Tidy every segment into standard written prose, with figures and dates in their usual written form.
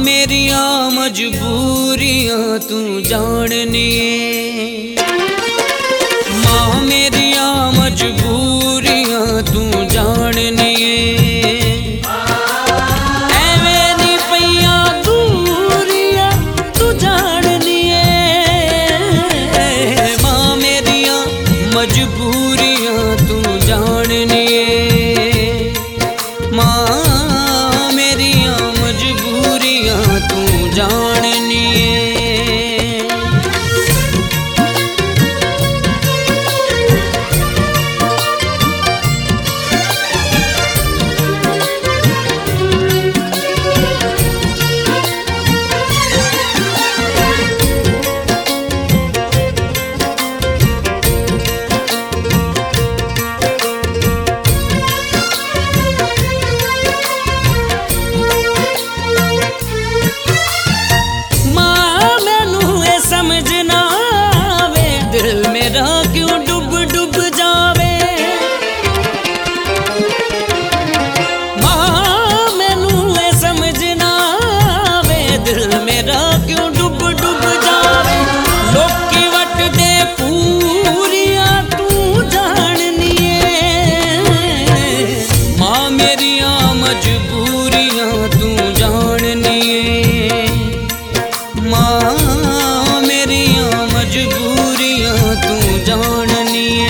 मेरिया मजबूरियां तू जाननी है। माँ मेरिया मजबूरियां तू जाननी है। एवें पैया दूरियां तू जाननी है। माँ मेरिया मजबूरियां तू जाननी है। माँ मेरिया मजबूरियां तू जाननी है। क्यों डूब डूब जावे मां मैनू ए समझना वे दिल मेरा क्यों डूब डूब जावे। लोकी वट दे पूरियां तू जाननी है। मां मेरिया मजबूरियां तू जाननी है। मां मेरिया मजबूरियां तू जाननी है।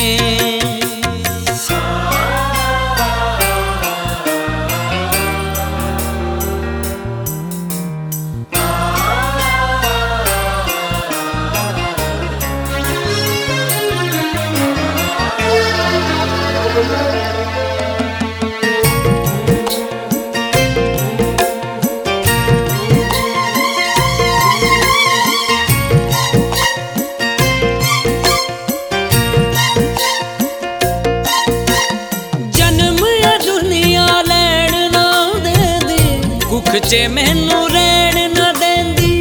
चे मैनू रहन ना देंदी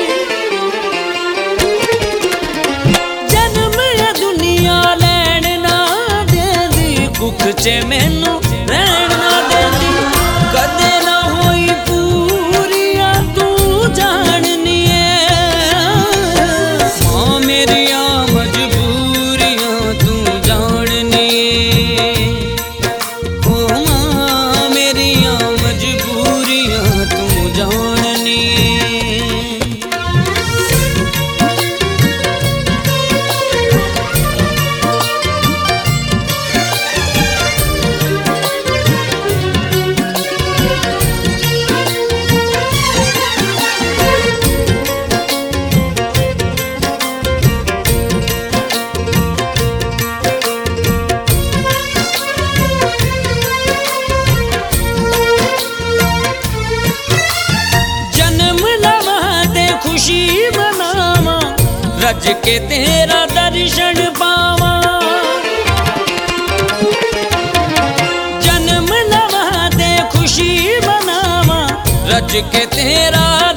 जन्म या दुनिया लैन ना देंदी। कुख चे मैनू रहन ना देंदी। कदे ना होई पूरिया तू जाननी है। मां मेरिया मजबूरियां तू जाननी है। ओ मां मेरिया मजबूरियां तू जाननी है। खुशी मनावा रज के तेरा दर्शन पावा। जन्म लवा दे खुशी मनावा रज के तेरा